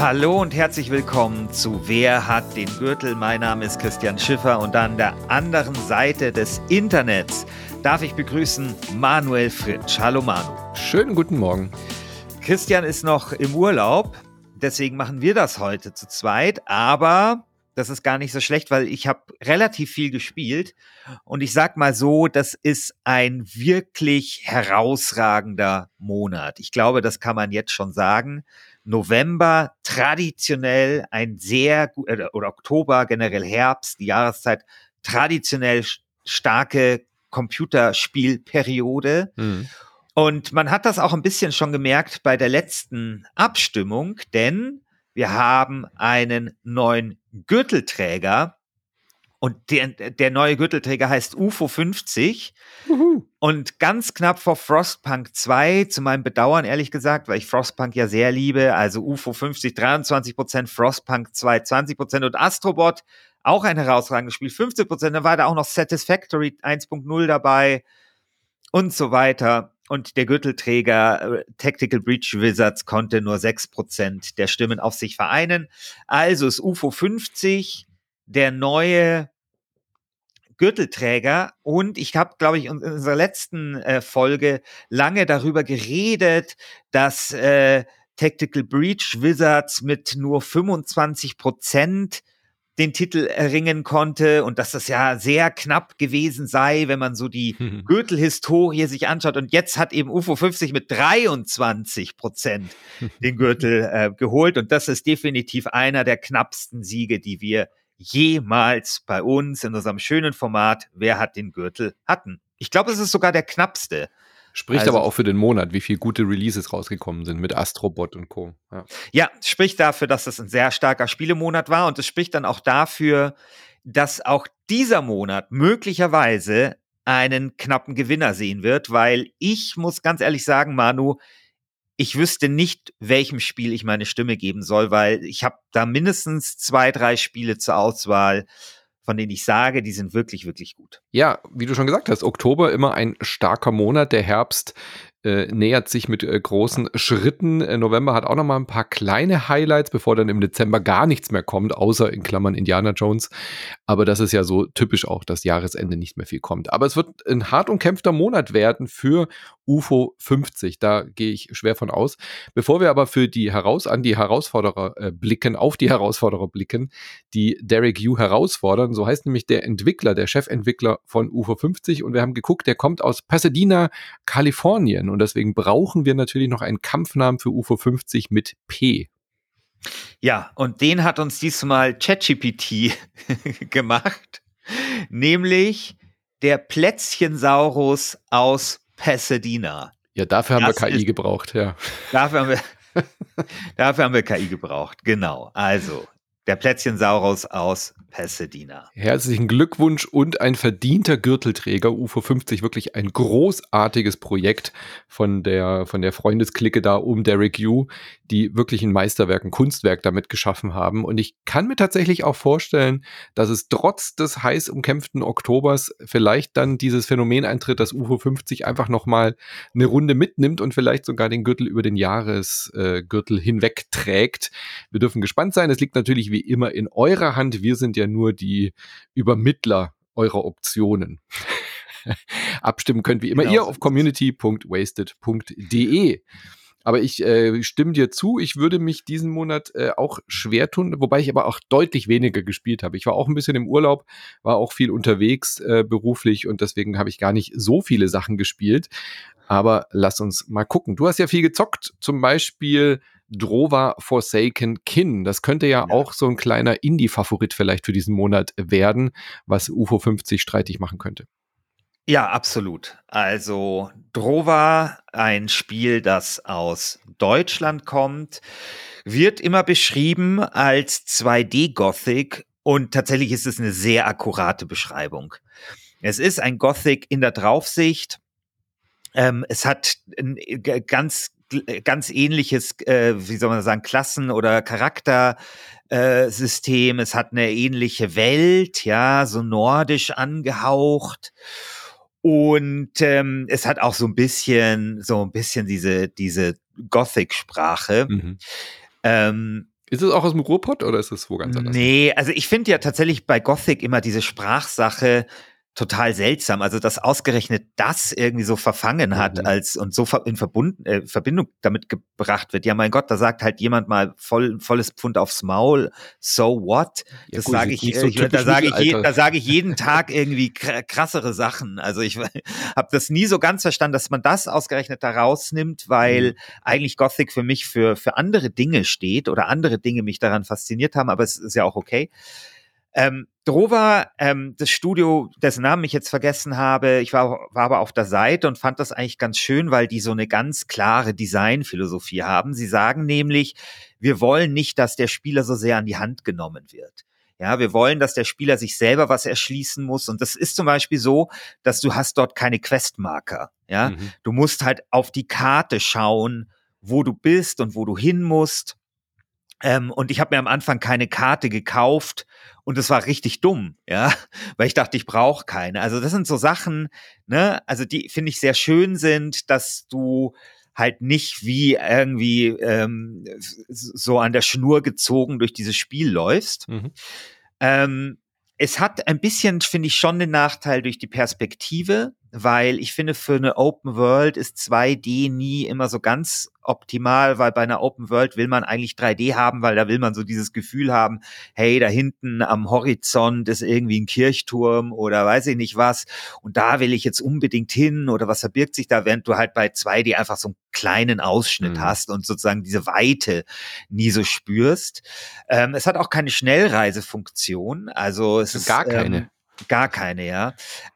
Hallo und herzlich willkommen zu Wer hat den Gürtel? Mein Name ist Christian Schiffer und an der anderen Seite des Internets darf ich begrüßen Manuel Fritsch. Hallo Manu. Schönen guten Morgen. Christian ist noch im Urlaub, deswegen machen wir das heute zu zweit, aber das ist gar nicht so schlecht, weil ich habe relativ viel gespielt und ich sag mal so, das ist ein wirklich herausragender Monat. Ich glaube, das kann man jetzt schon sagen. November traditionell ein sehr gut, oder Oktober, generell Herbst, die Jahreszeit, traditionell starke Computerspielperiode. Und man hat das auch ein bisschen schon gemerkt bei der letzten Abstimmung, denn wir haben einen neuen Gürtelträger und der neue Gürtelträger heißt UFO 50 und ganz knapp vor Frostpunk 2, zu meinem Bedauern ehrlich gesagt, weil ich Frostpunk ja sehr liebe, also UFO 50 23%, Frostpunk 2 20% und Astrobot, auch ein herausragendes Spiel, 15%, dann war da auch noch Satisfactory 1.0 dabei und so weiter. Und der Gürtelträger Tactical Breach Wizards konnte nur 6% der Stimmen auf sich vereinen. Also ist UFO 50 der neue Gürtelträger. Und ich habe, glaube ich, in unserer letzten Folge lange darüber geredet, dass Tactical Breach Wizards mit nur 25% den Titel erringen konnte und dass das ja sehr knapp gewesen sei, wenn man so die Gürtelhistorie sich anschaut. Und jetzt hat eben UFO 50 mit 23% den Gürtel geholt. Und das ist definitiv einer der knappsten Siege, die wir jemals bei uns in unserem schönen Format Wer hat den Gürtel hatten. Ich glaube, es ist sogar der knappste. Spricht aber auch für den Monat, wie viele gute Releases rausgekommen sind mit Astrobot und Co. Ja, spricht dafür, dass es ein sehr starker Spielemonat war und es spricht dann auch dafür, dass auch dieser Monat möglicherweise einen knappen Gewinner sehen wird, weil ich muss ganz ehrlich sagen, Manu, ich wüsste nicht, welchem Spiel ich meine Stimme geben soll, weil ich habe da mindestens 2, 3 Spiele zur Auswahl, von denen ich sage, die sind wirklich, wirklich gut. Ja, wie du schon gesagt hast, Oktober immer ein starker Monat. Der Herbst nähert sich mit großen Schritten. November hat auch noch mal ein paar kleine Highlights, bevor dann im Dezember gar nichts mehr kommt, außer in Klammern Indiana Jones. Aber das ist ja so typisch auch, dass Jahresende nicht mehr viel kommt. Aber es wird ein hart umkämpfter Monat werden für UFO 50. Da gehe ich schwer von aus. Bevor wir aber auf die Herausforderer blicken, die Derek Yu herausfordern, so heißt nämlich der Chefentwickler von UFO 50. Und wir haben geguckt, der kommt aus Pasadena, Kalifornien. Und deswegen brauchen wir natürlich noch einen Kampfnamen für UFO 50 mit P. Ja, und den hat uns diesmal ChatGPT gemacht, nämlich der Plätzchensaurus aus Pasadena. Ja, dafür haben wir KI gebraucht, ja. Dafür haben wir KI gebraucht, genau. Also, der Plätzchensaurus aus Pasadena. Herzlichen Glückwunsch und ein verdienter Gürtelträger. UFO 50, wirklich ein großartiges Projekt von der Freundesklicke da um Derek Yu, die wirklich ein Meisterwerk, ein Kunstwerk damit geschaffen haben. Und ich kann mir tatsächlich auch vorstellen, dass es trotz des heiß umkämpften Oktobers vielleicht dann dieses Phänomen eintritt, dass UFO 50 einfach nochmal eine Runde mitnimmt und vielleicht sogar den Gürtel über den Jahresgürtel hinweg trägt. Wir dürfen gespannt sein. Es liegt natürlich wie immer in eurer Hand. Wir sind ja nur die Übermittler eurer Optionen. Abstimmen könnt wie immer ihr auf community.wasted.de. Aber ich stimme dir zu, ich würde mich diesen Monat auch schwer tun, wobei ich aber auch deutlich weniger gespielt habe. Ich war auch ein bisschen im Urlaub, war auch viel unterwegs beruflich und deswegen habe ich gar nicht so viele Sachen gespielt. Aber lass uns mal gucken. Du hast ja viel gezockt, zum Beispiel Drova Forsaken Kin. Das könnte ja auch so ein kleiner Indie-Favorit vielleicht für diesen Monat werden, was UFO 50 streitig machen könnte. Ja, absolut. Also Drova, ein Spiel, das aus Deutschland kommt, wird immer beschrieben als 2D-Gothic und tatsächlich ist es eine sehr akkurate Beschreibung. Es ist ein Gothic in der Draufsicht. Es hat ein ganz ähnliches, wie soll man sagen, Klassen- oder Charaktersystem. Es hat eine ähnliche Welt, ja, so nordisch angehaucht. Und es hat auch so ein bisschen diese Gothic-Sprache. Ist es auch aus dem Ruhrpott oder ist es wo ganz anders? Nee, also ich finde ja tatsächlich bei Gothic immer diese Sprachsache total seltsam. Also, dass ausgerechnet das irgendwie so verfangen hat als und so in Verbindung damit gebracht wird. Ja, mein Gott, da sagt halt jemand mal volles Pfund aufs Maul. So what? Ja, Das gut, sage ist ich, nicht so da typisch sage ich, Mittelalter. da sage ich jeden Tag irgendwie krassere Sachen. Also ich habe das nie so ganz verstanden, dass man das ausgerechnet da rausnimmt, weil eigentlich Gothic für mich für andere Dinge steht oder andere Dinge mich daran fasziniert haben, aber es ist ja auch okay. Drova, das Studio, dessen Namen ich jetzt vergessen habe, ich war aber auf der Seite und fand das eigentlich ganz schön, weil die so eine ganz klare Designphilosophie haben. Sie sagen nämlich, wir wollen nicht, dass der Spieler so sehr an die Hand genommen wird. Ja, wir wollen, dass der Spieler sich selber was erschließen muss. Und das ist zum Beispiel so, dass du hast dort keine Questmarker. Ja, du musst halt auf die Karte schauen, wo du bist und wo du hin musst. Und ich habe mir am Anfang keine Karte gekauft und es war richtig dumm, ja, weil ich dachte, ich brauche keine. Also das sind so Sachen, ne, also die finde ich sehr schön sind, dass du halt nicht wie irgendwie so an der Schnur gezogen durch dieses Spiel läufst. Es hat ein bisschen, finde ich, schon den Nachteil durch die Perspektive, weil ich finde, für eine Open World ist 2D nie immer so ganz optimal, weil bei einer Open World will man eigentlich 3D haben, weil da will man so dieses Gefühl haben, hey, da hinten am Horizont ist irgendwie ein Kirchturm oder weiß ich nicht was und da will ich jetzt unbedingt hin oder was verbirgt sich da, während du halt bei 2D einfach so einen kleinen Ausschnitt hast und sozusagen diese Weite nie so spürst. Es hat auch keine Schnellreisefunktion, also es ist gar keine. Gar keine, ja.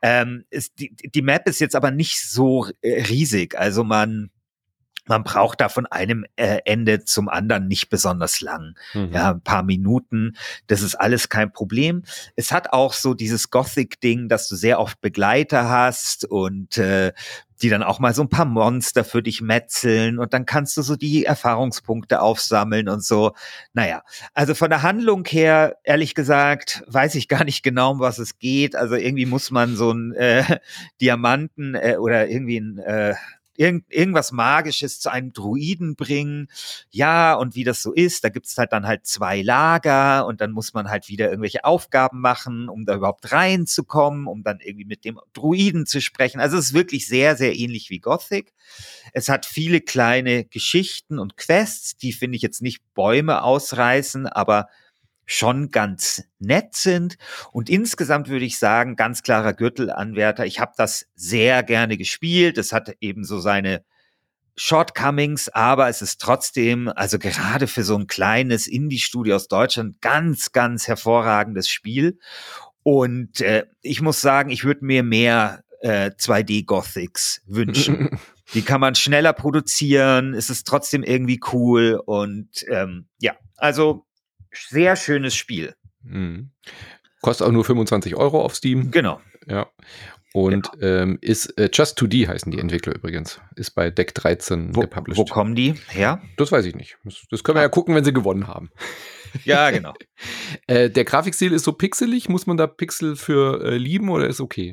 Die Map ist jetzt aber nicht so riesig. Also man braucht da von einem Ende zum anderen nicht besonders lang. Ja, ein paar Minuten. Das ist alles kein Problem. Es hat auch so dieses Gothic-Ding, dass du sehr oft Begleiter hast und die dann auch mal so ein paar Monster für dich metzeln und dann kannst du so die Erfahrungspunkte aufsammeln und so. Naja, also von der Handlung her, ehrlich gesagt, weiß ich gar nicht genau, um was es geht. Also irgendwie muss man so einen Diamanten oder irgendwie ein irgendwas Magisches zu einem Druiden bringen. Ja, und wie das so ist, da gibt's halt dann halt 2 Lager und dann muss man halt wieder irgendwelche Aufgaben machen, um da überhaupt reinzukommen, um dann irgendwie mit dem Druiden zu sprechen. Also es ist wirklich sehr, sehr ähnlich wie Gothic. Es hat viele kleine Geschichten und Quests, die finde ich jetzt nicht Bäume ausreißen, aber schon ganz nett sind. Und insgesamt würde ich sagen, ganz klarer Gürtelanwärter. Ich habe das sehr gerne gespielt. Es hat eben so seine Shortcomings, aber es ist trotzdem, also gerade für so ein kleines Indie-Studio aus Deutschland, ganz, ganz hervorragendes Spiel. Und ich muss sagen, ich würde mir mehr 2D-Gothics wünschen. Die kann man schneller produzieren, es ist trotzdem irgendwie cool und ja, also sehr schönes Spiel. Kostet auch nur 25 € auf Steam. Genau. Ja. Und ist Just2D heißen die Entwickler übrigens. Ist bei Deck 13 gepublished. Wo kommen die her? Das weiß ich nicht. Das können wir ja gucken, wenn sie gewonnen haben. Ja, genau. Der Grafikstil ist so pixelig. Muss man da Pixel für lieben oder ist okay?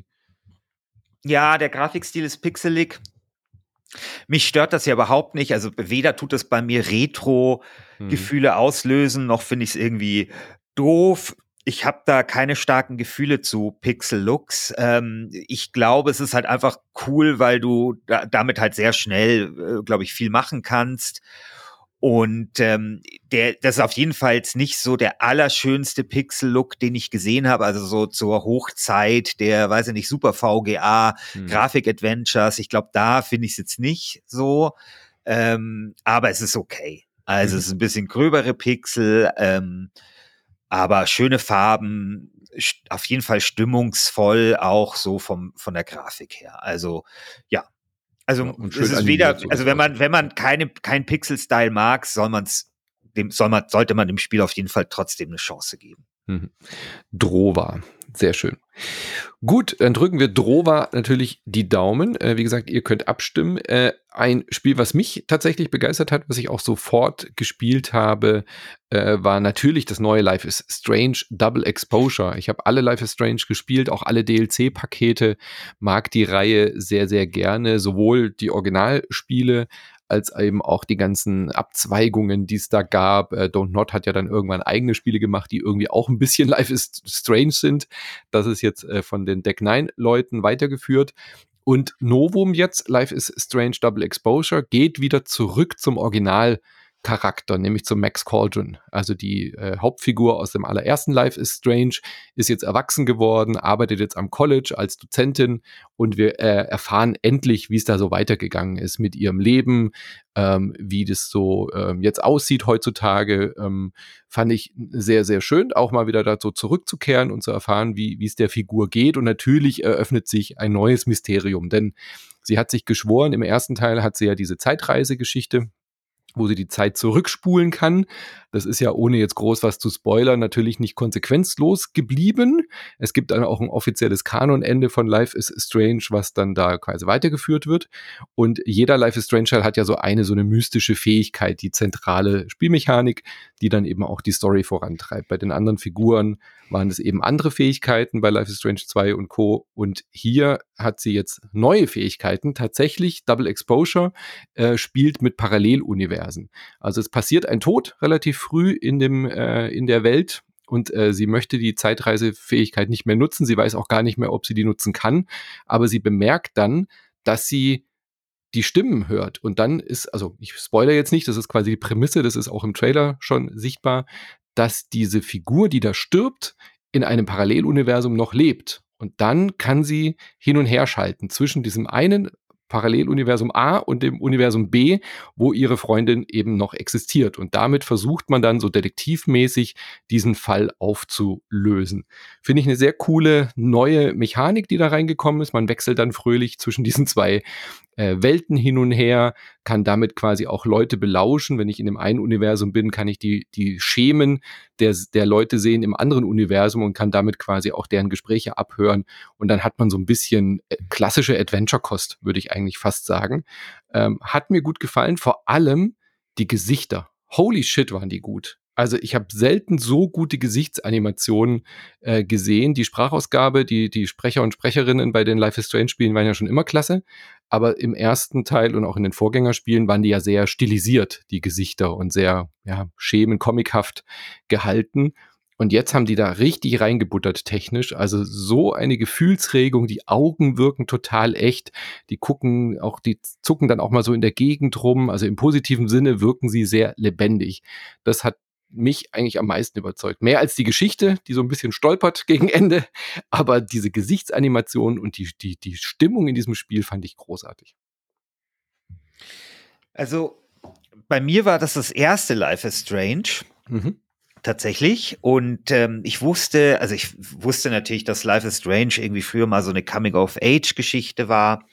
Ja, der Grafikstil ist pixelig. Mich stört das ja überhaupt nicht. Also weder tut es bei mir Retro-Gefühle auslösen, noch finde ich es irgendwie doof. Ich habe da keine starken Gefühle zu Pixel-Looks. Ich glaube, es ist halt einfach cool, weil du damit halt sehr schnell, glaube ich, viel machen kannst. Und das ist auf jeden Fall jetzt nicht so der allerschönste Pixel-Look, den ich gesehen habe. Also so zur Hochzeit der, weiß ich nicht, Super VGA, Grafik-Adventures. Ich glaube, da finde ich es jetzt nicht so. Aber es ist okay. Also es ist ein bisschen gröbere Pixel, aber schöne Farben, auf jeden Fall stimmungsvoll, auch so von der Grafik her. Also ja. Also ja, und es ist weder, also wenn man kein Pixel-Style mag, sollte man dem Spiel auf jeden Fall trotzdem eine Chance geben. Drova, sehr schön. Gut, dann drücken wir Drova natürlich die Daumen. Wie gesagt, ihr könnt abstimmen. Ein Spiel, was mich tatsächlich begeistert hat, was ich auch sofort gespielt habe, war natürlich das neue Life is Strange Double Exposure. Ich habe alle Life is Strange gespielt, auch alle DLC-Pakete, mag die Reihe sehr, sehr gerne, sowohl die Originalspiele als eben auch die ganzen Abzweigungen, die es da gab. Don't Nod hat ja dann irgendwann eigene Spiele gemacht, die irgendwie auch ein bisschen Life is Strange sind. Das ist jetzt von den Deck 9 Leuten weitergeführt. Und Novum jetzt, Life is Strange Double Exposure, geht wieder zurück zum Originalcharakter, nämlich zum Max Cauldron. Also die Hauptfigur aus dem allerersten Life is Strange ist jetzt erwachsen geworden, arbeitet jetzt am College als Dozentin und wir erfahren endlich, wie es da so weitergegangen ist mit ihrem Leben, wie das so jetzt aussieht heutzutage. Fand ich sehr, sehr schön, auch mal wieder dazu zurückzukehren und zu erfahren, wie es der Figur geht. Und natürlich eröffnet sich ein neues Mysterium, denn sie hat sich geschworen, im ersten Teil hat sie ja diese Zeitreisegeschichte, wo sie die Zeit zurückspulen kann. Das ist ja, ohne jetzt groß was zu spoilern, natürlich nicht konsequenzlos geblieben. Es gibt dann auch ein offizielles Kanonende von Life is Strange, was dann da quasi weitergeführt wird. Und jeder Life is Strange Teil hat ja so eine mystische Fähigkeit, die zentrale Spielmechanik, die dann eben auch die Story vorantreibt. Bei den anderen Figuren waren es eben andere Fähigkeiten bei Life is Strange 2 und Co. Und hier hat sie jetzt neue Fähigkeiten. Tatsächlich, Double Exposure spielt mit Paralleluniversen. Also es passiert ein Tod relativ früh in der Welt und sie möchte die Zeitreisefähigkeit nicht mehr nutzen. Sie weiß auch gar nicht mehr, ob sie die nutzen kann. Aber sie bemerkt dann, dass sie die Stimmen hört. Und dann ist, also ich spoilere jetzt nicht, das ist quasi die Prämisse, das ist auch im Trailer schon sichtbar, dass diese Figur, die da stirbt, in einem Paralleluniversum noch lebt. Und dann kann sie hin und her schalten zwischen diesem einen Paralleluniversum A und dem Universum B, wo ihre Freundin eben noch existiert. Und damit versucht man dann so detektivmäßig diesen Fall aufzulösen. Finde ich eine sehr coole neue Mechanik, die da reingekommen ist. Man wechselt dann fröhlich zwischen diesen zwei Welten hin und her, kann damit quasi auch Leute belauschen. Wenn ich in dem einen Universum bin, kann ich die Schemen der Leute sehen im anderen Universum und kann damit quasi auch deren Gespräche abhören. Und dann hat man so ein bisschen klassische Adventure-Kost, würde ich eigentlich fast sagen. Hat mir gut gefallen, vor allem die Gesichter. Holy shit, waren die gut. Also ich habe selten so gute Gesichtsanimationen gesehen. Die Sprachausgabe, die Sprecher und Sprecherinnen bei den Life is Strange Spielen waren ja schon immer klasse. Aber im ersten Teil und auch in den Vorgängerspielen waren die ja sehr stilisiert, die Gesichter, und sehr schemen, comichaft gehalten. Und jetzt haben die da richtig reingebuttert technisch. Also so eine Gefühlsregung, die Augen wirken total echt. Die zucken dann auch mal so in der Gegend rum. Also im positiven Sinne wirken sie sehr lebendig. Das hat mich eigentlich am meisten überzeugt. Mehr als die Geschichte, die so ein bisschen stolpert gegen Ende. Aber diese Gesichtsanimation und die Stimmung in diesem Spiel fand ich großartig. Also bei mir war das erste Life is Strange. Tatsächlich. Und ich wusste natürlich, dass Life is Strange irgendwie früher mal so eine Coming-of-Age-Geschichte war.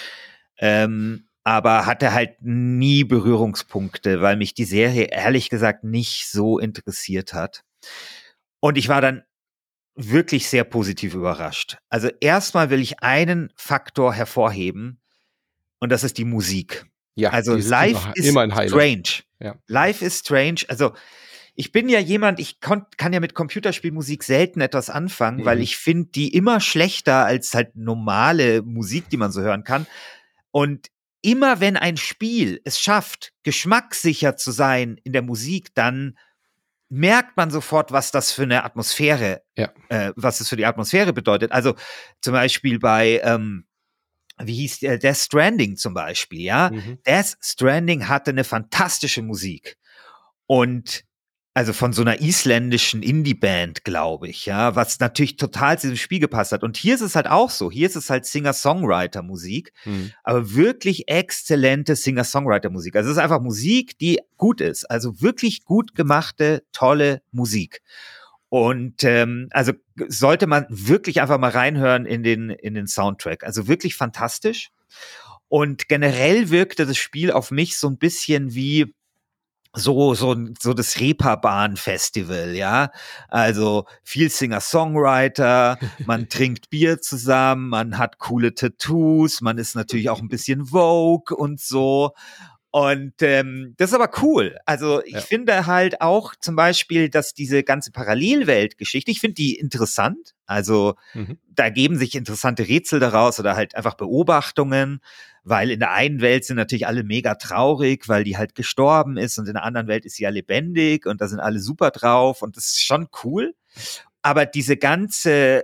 Aber hatte halt nie Berührungspunkte, weil mich die Serie ehrlich gesagt nicht so interessiert hat. Und ich war dann wirklich sehr positiv überrascht. Also erstmal will ich einen Faktor hervorheben, und das ist die Musik. Ja, also Life is Strange. Ja. Life is Strange. Also ich bin ja jemand, ich kann ja mit Computerspielmusik selten etwas anfangen, weil ich finde die immer schlechter als halt normale Musik, die man so hören kann. Und immer wenn ein Spiel es schafft, geschmackssicher zu sein in der Musik, dann merkt man sofort, was das für eine Atmosphäre, was es für die Atmosphäre bedeutet. Also zum Beispiel bei wie hieß der? Death Stranding zum Beispiel, ja. Death Stranding hatte eine fantastische Musik. Und also von so einer isländischen Indie-Band, glaube ich, ja, was natürlich total zu diesem Spiel gepasst hat. Und hier ist es halt auch so. Hier ist es halt Singer-Songwriter-Musik, aber wirklich exzellente Singer-Songwriter-Musik. Also es ist einfach Musik, die gut ist. Also wirklich gut gemachte, tolle Musik. Und also sollte man wirklich einfach mal reinhören in den Soundtrack. Also wirklich fantastisch. Und generell wirkte das Spiel auf mich so ein bisschen wie so das Reeperbahn-Festival, ja. Also viel Singer-Songwriter, man trinkt Bier zusammen, man hat coole Tattoos, man ist natürlich auch ein bisschen Vogue und so. Und das ist aber cool. Also ich finde halt auch zum Beispiel, dass diese ganze Parallelweltgeschichte, ich finde die interessant. Also da geben sich interessante Rätsel daraus oder halt einfach Beobachtungen, weil in der einen Welt sind natürlich alle mega traurig, weil die halt gestorben ist und in der anderen Welt ist sie ja lebendig und da sind alle super drauf und das ist schon cool. Aber diese ganze,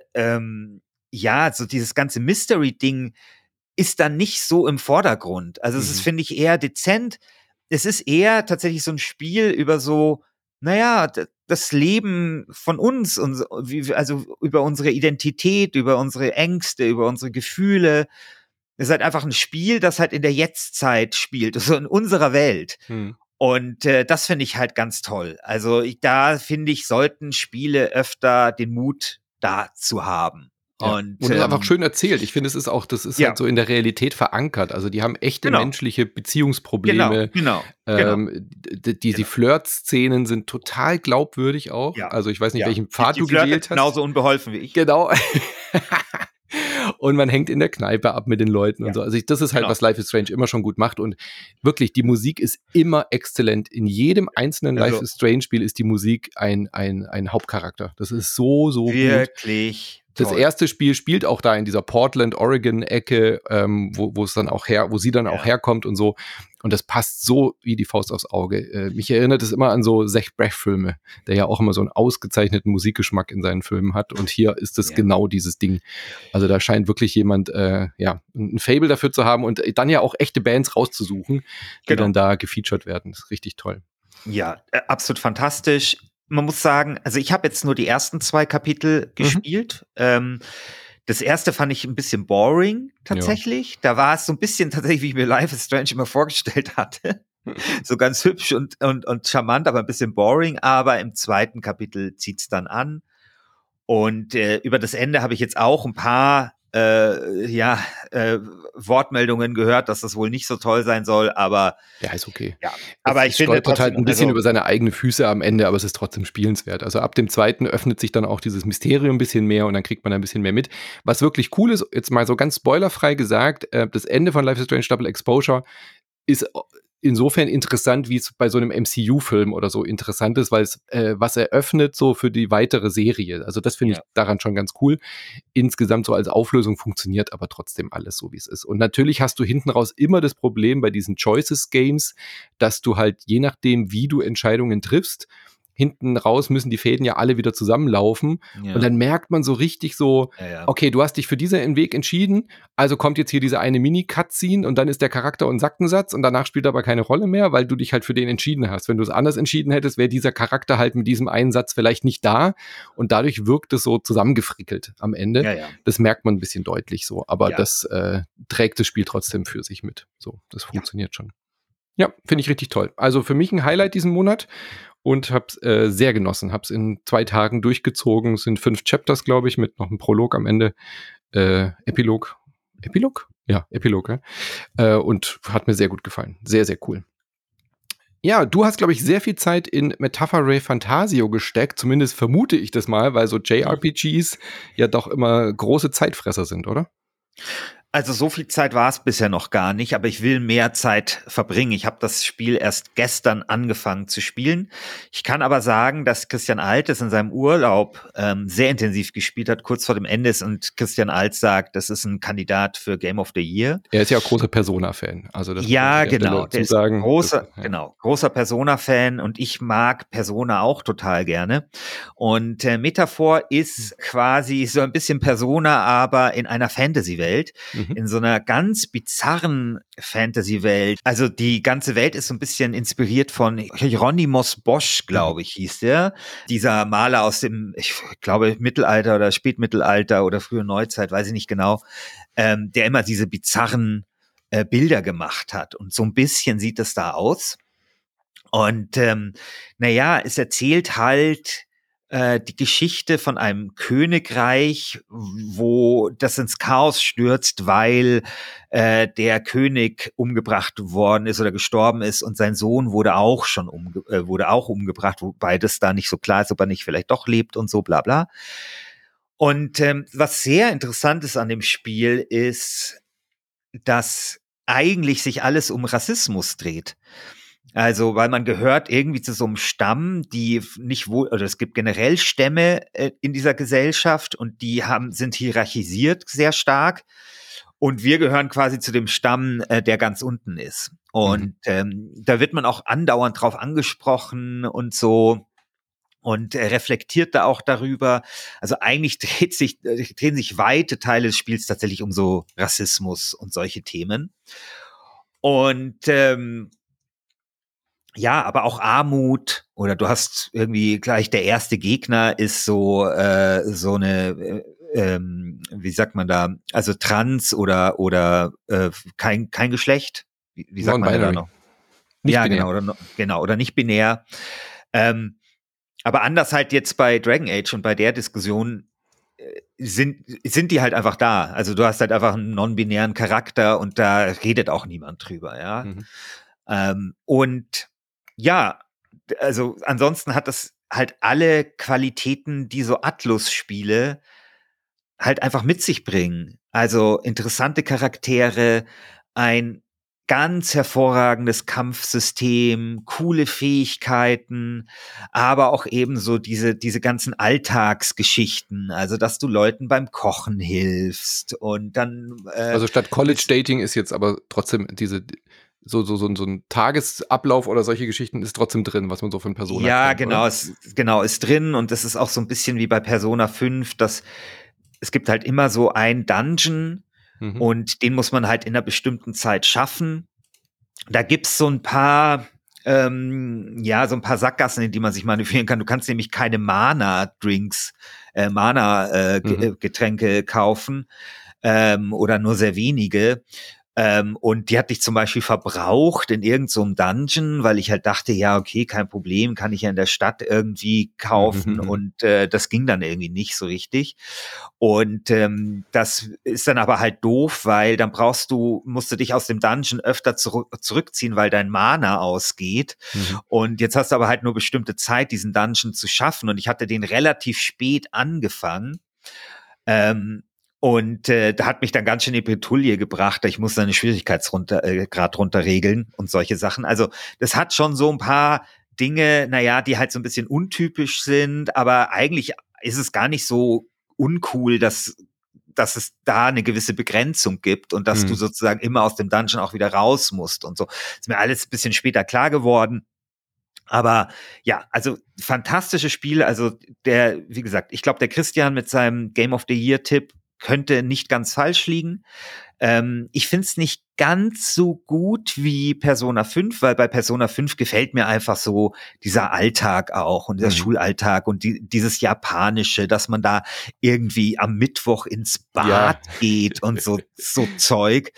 so dieses ganze Mystery-Ding ist dann nicht so im Vordergrund. Also es ist, finde ich, eher dezent. Es ist eher tatsächlich so ein Spiel über so, das Leben von uns, also über unsere Identität, über unsere Ängste, über unsere Gefühle. Es ist halt einfach ein Spiel, das halt in der Jetztzeit spielt, also in unserer Welt. Und das finde ich halt ganz toll. Also da finde ich, sollten Spiele öfter den Mut dazu haben. Ja. Und das ist einfach schön erzählt. Ich finde, das ist halt so in der Realität verankert. Also die haben echte menschliche Beziehungsprobleme. Genau. Die Flirt-Szenen sind total glaubwürdig auch. Ja. Also ich weiß nicht, welchen Pfad du gewählt hast. Genauso unbeholfen wie ich. Genau. Und man hängt in der Kneipe ab mit den Leuten und so. Also das ist halt, was Life is Strange immer schon gut macht. Und wirklich, die Musik ist immer exzellent. In jedem einzelnen Life is Strange Spiel ist die Musik ein Hauptcharakter. Das ist so wirklich gut. Das erste Spiel spielt auch da in dieser Portland, Oregon-Ecke, wo sie dann auch herkommt und so. Und das passt so wie die Faust aufs Auge. Mich erinnert es immer an so Zach Braff-Filme, der ja auch immer so einen ausgezeichneten Musikgeschmack in seinen Filmen hat. Und hier ist es genau dieses Ding. Also da scheint wirklich jemand ein Fable dafür zu haben und dann ja auch echte Bands rauszusuchen, die dann da gefeatured werden. Das ist richtig toll. Ja, absolut fantastisch. Man muss sagen, also ich habe jetzt nur die ersten 2 Kapitel gespielt. Das erste fand ich ein bisschen boring, tatsächlich. Da war es so ein bisschen tatsächlich, wie ich mir Life is Strange immer vorgestellt hatte. So ganz hübsch und charmant, aber ein bisschen boring. Aber im zweiten Kapitel zieht's dann an. Und über das Ende habe ich jetzt auch ein paar Wortmeldungen gehört, dass das wohl nicht so toll sein soll, aber ja, ist okay. Ja, aber ich finde trotzdem halt ein bisschen über seine eigenen Füße am Ende, aber es ist trotzdem spielenswert. Also ab dem zweiten öffnet sich dann auch dieses Mysterium ein bisschen mehr und dann kriegt man ein bisschen mehr mit. Was wirklich cool ist, jetzt mal so ganz spoilerfrei gesagt, das Ende von Life is Strange Double Exposure ist insofern interessant, wie es bei so einem MCU-Film oder so interessant ist, weil es was eröffnet so für die weitere Serie. Also das finde ich daran schon ganz cool. Insgesamt so als Auflösung funktioniert aber trotzdem alles so, wie es ist. Und natürlich hast du hinten raus immer das Problem bei diesen Choices-Games, dass du halt je nachdem, wie du Entscheidungen triffst, hinten raus müssen die Fäden ja alle wieder zusammenlaufen. Ja. Und dann merkt man so richtig so, okay, du hast dich für diesen Weg entschieden, also kommt jetzt hier diese eine Mini-Cutscene und dann ist der Charakter und Sackensatz und danach spielt er aber keine Rolle mehr, weil du dich halt für den entschieden hast. Wenn du es anders entschieden hättest, wäre dieser Charakter halt mit diesem einen Satz vielleicht nicht da und dadurch wirkt es so zusammengefrickelt am Ende. Ja. Das merkt man ein bisschen deutlich so, aber das trägt das Spiel trotzdem für sich mit. So, das funktioniert schon. Ja, finde ich richtig toll. Also für mich ein Highlight diesen Monat. Und hab's sehr genossen. Hab's in 2 Tagen durchgezogen. Es sind 5 Chapters, glaube ich, mit noch einem Prolog am Ende. Epilog. Epilog? Ja, Epilog, ja. Und hat mir sehr gut gefallen. Sehr, sehr cool. Ja, du hast, glaube ich, sehr viel Zeit in Metapher Ray Fantasio gesteckt. Zumindest vermute ich das mal, weil so JRPGs ja doch immer große Zeitfresser sind, oder? Also so viel Zeit war es bisher noch gar nicht, aber ich will mehr Zeit verbringen. Ich habe das Spiel erst gestern angefangen zu spielen. Ich kann aber sagen, dass Christian Alt es in seinem Urlaub sehr intensiv gespielt hat, kurz vor dem Ende ist und Christian Alt sagt, das ist ein Kandidat für Game of the Year. Er ist ja auch großer Persona-Fan. Also das ja, genau. Der ist großer Persona-Fan und ich mag Persona auch total gerne. Und Metaphor ist quasi so ein bisschen Persona, aber in einer Fantasy-Welt. In so einer ganz bizarren Fantasy-Welt. Also die ganze Welt ist so ein bisschen inspiriert von Hieronymus Bosch, glaube ich, hieß der. Dieser Maler aus dem, ich glaube, Mittelalter oder Spätmittelalter oder frühe Neuzeit, weiß ich nicht genau, der immer diese bizarren Bilder gemacht hat. Und so ein bisschen sieht es da aus. Und es erzählt halt die Geschichte von einem Königreich, wo das ins Chaos stürzt, weil der König umgebracht worden ist oder gestorben ist und sein Sohn wurde auch umgebracht, wobei das da nicht so klar ist, ob er nicht vielleicht doch lebt und so bla bla. Und was sehr interessant ist an dem Spiel ist, dass eigentlich sich alles um Rassismus dreht. Also, weil man gehört irgendwie zu so einem Stamm, die nicht wohl, oder es gibt generell Stämme in dieser Gesellschaft und die sind hierarchisiert sehr stark. Und wir gehören quasi zu dem Stamm, der ganz unten ist. Und da wird man auch andauernd drauf angesprochen und so. Und er reflektiert da auch darüber. Also eigentlich drehen sich weite Teile des Spiels tatsächlich um so Rassismus und solche Themen. Und ja, aber auch Armut, oder du hast irgendwie gleich, der erste Gegner ist so eine wie sagt man da, also trans oder kein Geschlecht, wie sagt man da noch? Nicht ja, binär. genau, oder nicht binär. Aber anders halt jetzt bei Dragon Age und bei der Diskussion sind die halt einfach da. Also du hast halt einfach einen non-binären Charakter und da redet auch niemand drüber, ja. Und ja, also ansonsten hat das halt alle Qualitäten, die so Atlus-Spiele halt einfach mit sich bringen. Also interessante Charaktere, ein ganz hervorragendes Kampfsystem, coole Fähigkeiten, aber auch eben so diese ganzen Alltagsgeschichten, also dass du Leuten beim Kochen hilfst und dann also statt College Dating ist jetzt aber trotzdem so ein Tagesablauf oder solche Geschichten ist trotzdem drin, was man so von Persona ja, kennt, oder? genau, ist drin, und das ist auch so ein bisschen wie bei Persona 5, dass es gibt halt immer so ein Dungeon, und den muss man halt in einer bestimmten Zeit schaffen. Da gibt's so ein paar Sackgassen, in die man sich manövrieren kann. Du kannst nämlich keine Getränke kaufen, oder nur sehr wenige. Und die hatte ich zum Beispiel verbraucht in irgendeinem so Dungeon, weil ich halt dachte, ja, okay, kein Problem, kann ich ja in der Stadt irgendwie kaufen, und das ging dann irgendwie nicht so richtig. Und das ist dann aber halt doof, weil dann musst du dich aus dem Dungeon öfter zurückziehen, weil dein Mana ausgeht. Und jetzt hast du aber halt nur bestimmte Zeit, diesen Dungeon zu schaffen, und ich hatte den relativ spät angefangen. Und da hat mich dann ganz schön in die Bretouille gebracht. Ich muss seine Schwierigkeitsgrad runter regeln und solche Sachen. Also das hat schon so ein paar Dinge, naja, die halt so ein bisschen untypisch sind, aber eigentlich ist es gar nicht so uncool, dass es da eine gewisse Begrenzung gibt und dass du sozusagen immer aus dem Dungeon auch wieder raus musst und so. Ist mir alles ein bisschen später klar geworden. Aber ja, also fantastisches Spiel. Also wie gesagt, ich glaube, der Christian mit seinem Game of the Year-Tipp könnte nicht ganz falsch liegen. Ich finde es nicht ganz so gut wie Persona 5, weil bei Persona 5 gefällt mir einfach so dieser Alltag auch und der Schulalltag und dieses Japanische, dass man da irgendwie am Mittwoch ins Bad geht und so Zeug.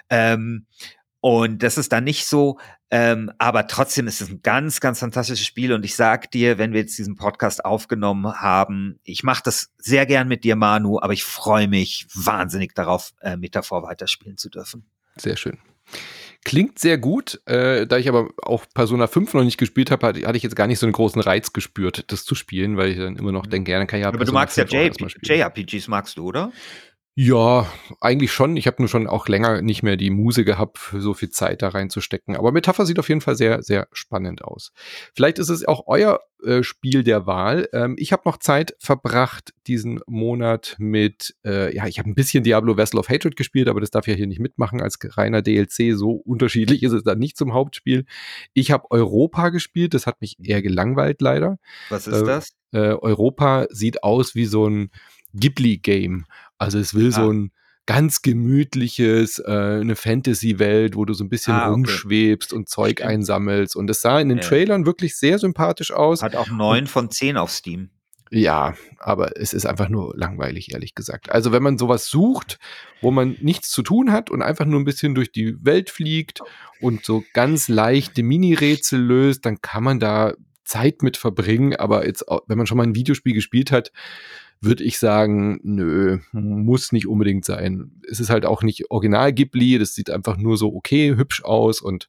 Und das ist dann nicht so, aber trotzdem ist es ein ganz, ganz fantastisches Spiel, und ich sag dir, wenn wir jetzt diesen Podcast aufgenommen haben, ich mache das sehr gern mit dir, Manu, aber ich freue mich wahnsinnig darauf, mit davor weiterspielen zu dürfen. Sehr schön. Klingt sehr gut, da ich aber auch Persona 5 noch nicht gespielt habe, hatte ich jetzt gar nicht so einen großen Reiz gespürt, das zu spielen, weil ich dann immer noch denke, dann kann ich ja aber Persona du magst ja 5 JRPGs, magst du, oder? Ja, eigentlich schon. Ich habe nur schon auch länger nicht mehr die Muse gehabt, für so viel Zeit da reinzustecken. Aber Metapher sieht auf jeden Fall sehr, sehr spannend aus. Vielleicht ist es auch euer Spiel der Wahl. Ich habe noch Zeit verbracht diesen Monat mit, ich habe ein bisschen Diablo Vessel of Hatred gespielt, aber das darf ja hier nicht mitmachen als reiner DLC. So unterschiedlich ist es dann nicht zum Hauptspiel. Ich habe Europa gespielt, das hat mich eher gelangweilt leider. Was ist das? Europa sieht aus wie so ein Ghibli-Game. Also es will so ein ganz gemütliches, eine Fantasy-Welt, wo du so ein bisschen rumschwebst und Zeug einsammelst. Und es sah in den Trailern wirklich sehr sympathisch aus. Hat auch 9 von 10 auf Steam. Ja, aber es ist einfach nur langweilig, ehrlich gesagt. Also wenn man sowas sucht, wo man nichts zu tun hat und einfach nur ein bisschen durch die Welt fliegt und so ganz leichte Mini-Rätsel löst, dann kann man da Zeit mit verbringen. Aber jetzt, wenn man schon mal ein Videospiel gespielt hat, würde ich sagen, nö, muss nicht unbedingt sein. Es ist halt auch nicht Original Ghibli, das sieht einfach nur so okay, hübsch aus, und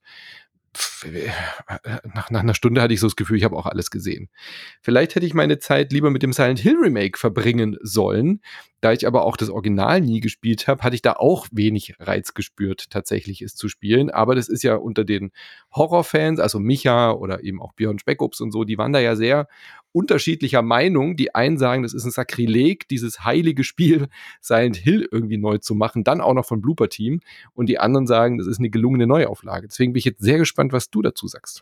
nach einer Stunde hatte ich so das Gefühl, ich habe auch alles gesehen. Vielleicht hätte ich meine Zeit lieber mit dem Silent Hill Remake verbringen sollen. Da ich aber auch das Original nie gespielt habe, hatte ich da auch wenig Reiz gespürt, tatsächlich es zu spielen. Aber das ist ja unter den Horrorfans, also Micha oder eben auch Björn Speckups und so, die waren da ja sehr unterschiedlicher Meinung. Die einen sagen, das ist ein Sakrileg, dieses heilige Spiel Silent Hill irgendwie neu zu machen, dann auch noch von Blooper Team. Und die anderen sagen, das ist eine gelungene Neuauflage. Deswegen bin ich jetzt sehr gespannt, was du dazu sagst.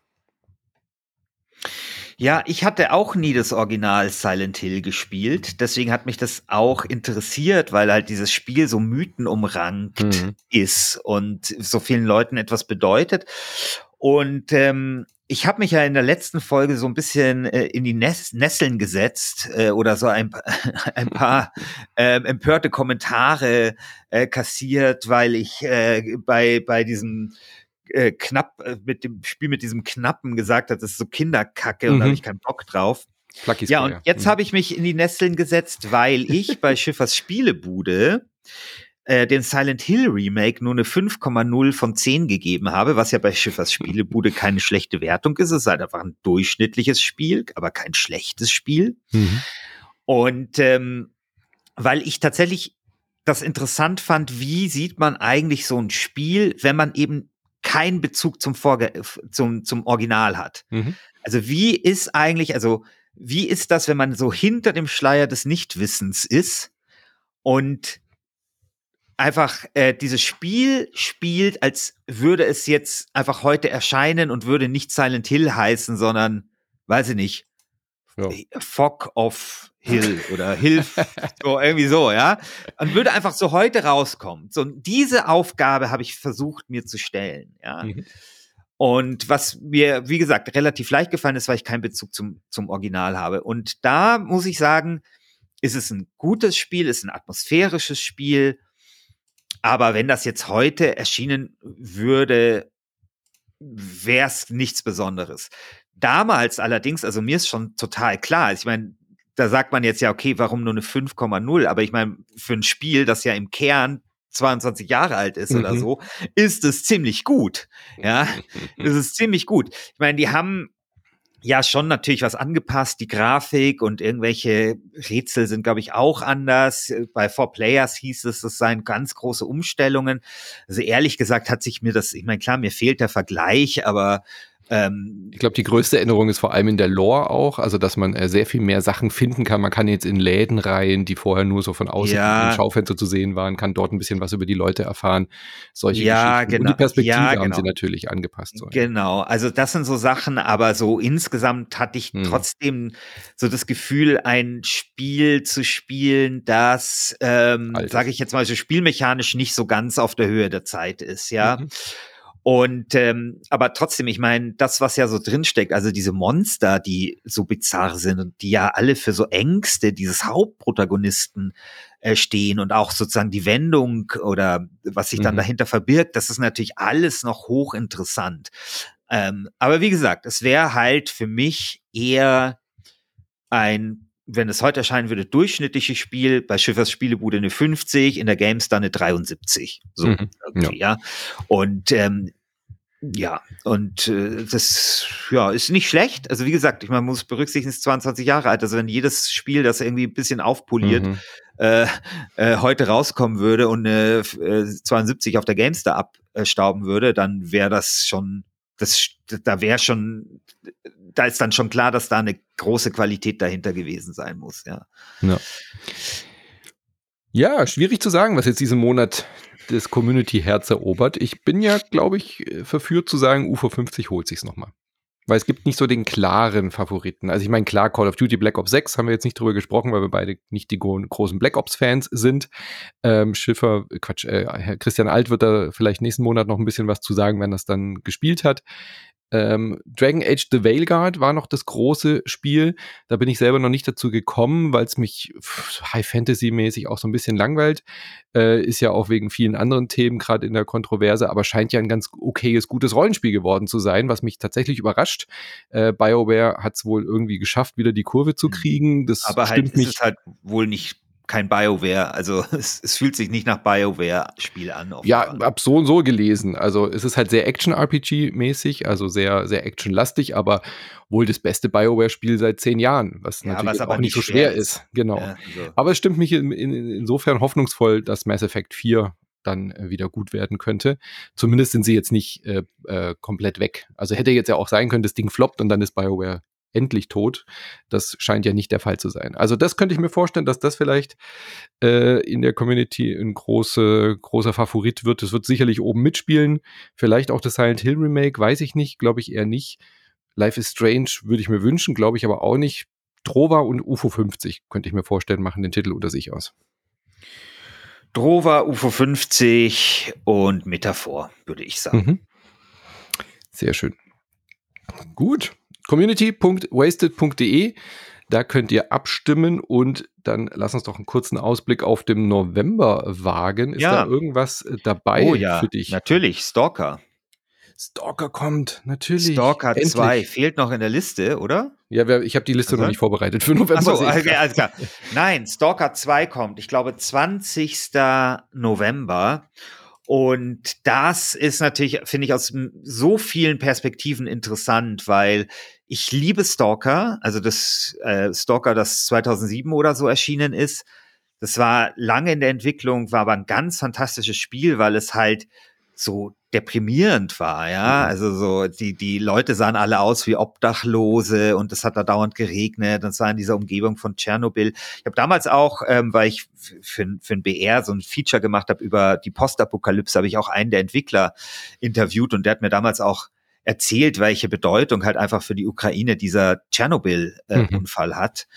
Ja, ich hatte auch nie das Original Silent Hill gespielt, deswegen hat mich das auch interessiert, weil halt dieses Spiel so mythenumrankt ist und so vielen Leuten etwas bedeutet. Und ich habe mich ja in der letzten Folge so ein bisschen in die Nesseln gesetzt oder so ein paar empörte Kommentare kassiert, weil ich bei diesem mit dem Spiel mit diesem Knappen gesagt hat, das ist so Kinderkacke und da habe ich keinen Bock drauf. Plucky Ja, und Squire. jetzt habe ich mich in die Nesseln gesetzt, weil ich bei Schiffers Spielebude den Silent Hill Remake nur eine 5,0 von 10 gegeben habe, was ja bei Schiffers Spielebude keine schlechte Wertung ist. Es ist halt einfach ein durchschnittliches Spiel, aber kein schlechtes Spiel. Und weil ich tatsächlich das interessant fand, wie sieht man eigentlich so ein Spiel, wenn man eben keinen Bezug zum Original hat. Also wie ist das, wenn man so hinter dem Schleier des Nichtwissens ist und einfach dieses Spiel spielt, als würde es jetzt einfach heute erscheinen und würde nicht Silent Hill heißen, sondern, weiß ich nicht, Fog of Hill oder Hilf, so irgendwie so, ja. Und würde einfach so heute rauskommen. So, diese Aufgabe habe ich versucht, mir zu stellen, ja. Und was mir, wie gesagt, relativ leicht gefallen ist, weil ich keinen Bezug zum Original habe. Und da muss ich sagen, ist es ein gutes Spiel, ist ein atmosphärisches Spiel. Aber wenn das jetzt heute erschienen würde, wäre es nichts Besonderes. Damals allerdings, also mir ist schon total klar, ich meine, da sagt man jetzt ja, okay, warum nur eine 5,0? Aber ich meine, für ein Spiel, das ja im Kern 22 Jahre alt ist oder so, ist es ziemlich gut. Ja, es ist ziemlich gut. Ich meine, die haben ja schon natürlich was angepasst, die Grafik und irgendwelche Rätsel sind, glaube ich, auch anders. Bei 4Players hieß es, das seien ganz große Umstellungen. Also ehrlich gesagt hat sich mir das, ich meine, klar, mir fehlt der Vergleich, aber ich glaube, die größte Änderung ist vor allem in der Lore auch, also dass man sehr viel mehr Sachen finden kann. Man kann jetzt in Läden rein, die vorher nur so von außen im Schaufenster zu sehen waren, kann dort ein bisschen was über die Leute erfahren. Solche Geschichten. Genau. Und die Perspektive haben sie natürlich angepasst. So, genau, also das sind so Sachen, aber so insgesamt hatte ich trotzdem so das Gefühl, ein Spiel zu spielen, das, sage ich jetzt mal, so spielmechanisch nicht so ganz auf der Höhe der Zeit ist, ja. Und aber trotzdem, ich meine, das, was ja so drinsteckt, also diese Monster, die so bizarr sind und die ja alle für so Ängste dieses Hauptprotagonisten stehen und auch sozusagen die Wendung oder was sich dann dahinter verbirgt, das ist natürlich alles noch hochinteressant. Aber wie gesagt, es wäre halt für mich eher wenn es heute erscheinen würde, durchschnittliches Spiel, bei Schiffers Spielebude eine 50, in der GameStar eine 73. So, irgendwie, ja. Und das ist nicht schlecht. Also wie gesagt, ich meine, man muss berücksichtigen, es ist 22 Jahre alt. Also wenn jedes Spiel, das irgendwie ein bisschen aufpoliert, heute rauskommen würde und eine 72 auf der GameStar abstauben würde, dann wäre das schon, da ist dann schon klar, dass da eine große Qualität dahinter gewesen sein muss, ja. Ja, schwierig zu sagen, was jetzt diesen Monat das Community-Herz erobert. Ich bin ja, glaube ich, verführt zu sagen, UFO 50 holt sich's nochmal. Weil es gibt nicht so den klaren Favoriten. Also ich meine, klar, Call of Duty Black Ops 6 haben wir jetzt nicht drüber gesprochen, weil wir beide nicht die großen Black Ops-Fans sind. Christian Alt wird da vielleicht nächsten Monat noch ein bisschen was zu sagen, wenn das dann gespielt hat. Dragon Age The Veilguard war noch das große Spiel. Da bin ich selber noch nicht dazu gekommen, weil es mich High-Fantasy-mäßig auch so ein bisschen langweilt. Ist ja auch wegen vielen anderen Themen gerade in der Kontroverse, aber scheint ja ein ganz okayes, gutes Rollenspiel geworden zu sein, was mich tatsächlich überrascht. BioWare hat es wohl irgendwie geschafft, wieder die Kurve zu kriegen. Das aber halt ist es halt wohl nicht kein BioWare. Also es fühlt sich nicht nach BioWare-Spiel an. Ja, hab so und so gelesen. Also es ist halt sehr Action-RPG-mäßig, also sehr, sehr actionlastig, aber wohl das beste BioWare-Spiel seit 10 Jahren, was natürlich aber auch nicht so schwer ist. Genau. Ja, so. Aber es stimmt mich insofern hoffnungsvoll, dass Mass Effect 4 dann wieder gut werden könnte. Zumindest sind sie jetzt nicht komplett weg. Also hätte jetzt ja auch sein können, das Ding floppt und dann ist BioWare endlich tot. Das scheint ja nicht der Fall zu sein. Also das könnte ich mir vorstellen, dass das vielleicht in der Community ein großer Favorit wird. Es wird sicherlich oben mitspielen. Vielleicht auch das Silent Hill Remake, weiß ich nicht, glaube ich eher nicht. Life is Strange würde ich mir wünschen, glaube ich aber auch nicht. Trova und UFO 50 könnte ich mir vorstellen, machen den Titel unter sich aus. Trova, UFO 50 und Metaphor, würde ich sagen. Mhm. Sehr schön. Gut. community.wasted.de. Da könnt ihr abstimmen und dann lass uns doch einen kurzen Ausblick auf den November wagen. Ist da irgendwas dabei für dich? Natürlich, Stalker. Stalker kommt, natürlich. Stalker endlich. 2 fehlt noch in der Liste, oder? Ja, ich habe die Liste noch nicht vorbereitet für November. Achso, okay, alles klar. Nein, Stalker 2 kommt, ich glaube 20. November. Und das ist natürlich, finde ich, aus so vielen Perspektiven interessant, weil ich liebe Stalker, also das Stalker, das 2007 oder so erschienen ist. Das war lange in der Entwicklung, war aber ein ganz fantastisches Spiel, weil es halt so deprimierend war, ja, also so, die Leute sahen alle aus wie Obdachlose und es hat da dauernd geregnet und es war in dieser Umgebung von Tschernobyl. Ich habe damals auch, weil ich für ein BR so ein Feature gemacht habe über die Postapokalypse, habe ich auch einen der Entwickler interviewt und der hat mir damals auch erzählt, welche Bedeutung halt einfach für die Ukraine dieser Tschernobyl-Unfall hat.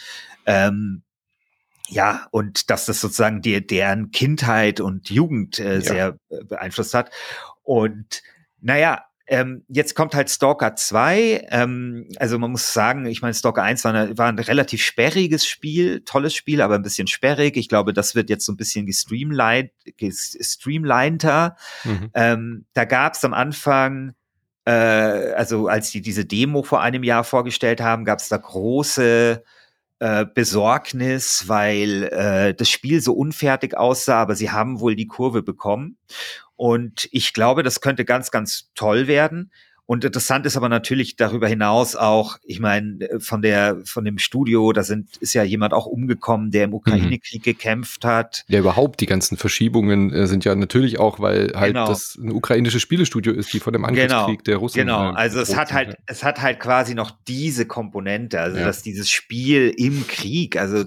Ja, und dass das sozusagen deren Kindheit und Jugend sehr beeinflusst hat. Und naja, jetzt kommt halt Stalker 2. Also man muss sagen, ich meine, Stalker 1 war ein relativ sperriges Spiel, tolles Spiel, aber ein bisschen sperrig. Ich glaube, das wird jetzt so ein bisschen gestreamliner. Da gab es am Anfang, also als die diese Demo vor einem Jahr vorgestellt haben, gab es da große Besorgnis, weil das Spiel so unfertig aussah, aber sie haben wohl die Kurve bekommen. Und ich glaube, das könnte ganz, ganz toll werden. Und interessant ist aber natürlich darüber hinaus auch, ich meine, von dem Studio, ist ja jemand auch umgekommen, der im Ukraine-Krieg gekämpft hat. Ja, überhaupt die ganzen Verschiebungen sind ja natürlich auch, weil halt das ein ukrainisches Spielestudio ist, die von dem Angriffskrieg der Russen. Genau, also es hat halt quasi noch diese Komponente, also dass dieses Spiel im Krieg, also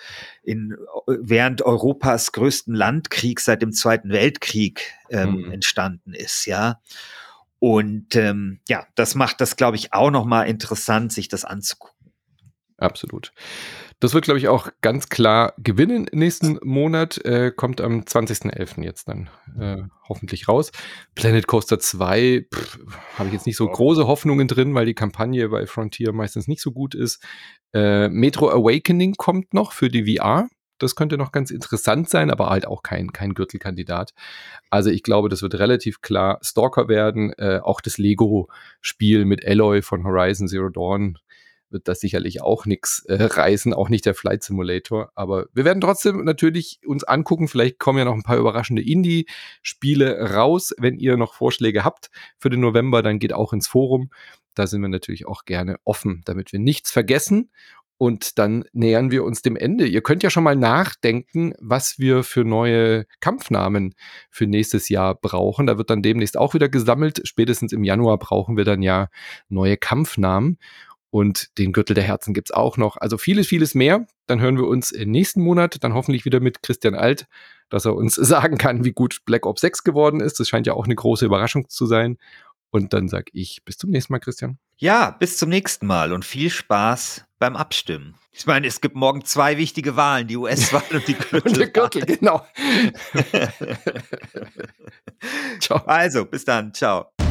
während Europas größten Landkrieg seit dem Zweiten Weltkrieg entstanden ist, ja. Und das macht das, glaube ich, auch nochmal interessant, sich das anzugucken. Absolut. Das wird, glaube ich, auch ganz klar gewinnen nächsten Monat. Kommt am 20.11. jetzt dann hoffentlich raus. Planet Coaster 2 habe ich jetzt nicht so große Hoffnungen drin, weil die Kampagne bei Frontier meistens nicht so gut ist. Metro Awakening kommt noch für die VR. Das könnte noch ganz interessant sein, aber halt auch kein Gürtelkandidat. Also ich glaube, das wird relativ klar Stalker werden. Auch das Lego-Spiel mit Alloy von Horizon Zero Dawn wird das sicherlich auch nichts reißen, auch nicht der Flight Simulator. Aber wir werden trotzdem natürlich uns angucken. Vielleicht kommen ja noch ein paar überraschende Indie-Spiele raus. Wenn ihr noch Vorschläge habt für den November, dann geht auch ins Forum. Da sind wir natürlich auch gerne offen, damit wir nichts vergessen. Und dann nähern wir uns dem Ende. Ihr könnt ja schon mal nachdenken, was wir für neue Kampfnamen für nächstes Jahr brauchen. Da wird dann demnächst auch wieder gesammelt. Spätestens im Januar brauchen wir dann ja neue Kampfnamen. Und den Gürtel der Herzen gibt's auch noch. Also vieles, vieles mehr. Dann hören wir uns im nächsten Monat, dann hoffentlich wieder mit Christian Alt, dass er uns sagen kann, wie gut Black Ops 6 geworden ist. Das scheint ja auch eine große Überraschung zu sein. Und dann sage ich bis zum nächsten Mal, Christian. Ja, bis zum nächsten Mal und viel Spaß beim Abstimmen. Ich meine, es gibt morgen 2 wichtige Wahlen, die US-Wahl und die Gürtelwahl. Und der Gürtel, genau. Ciao. Also, bis dann. Ciao.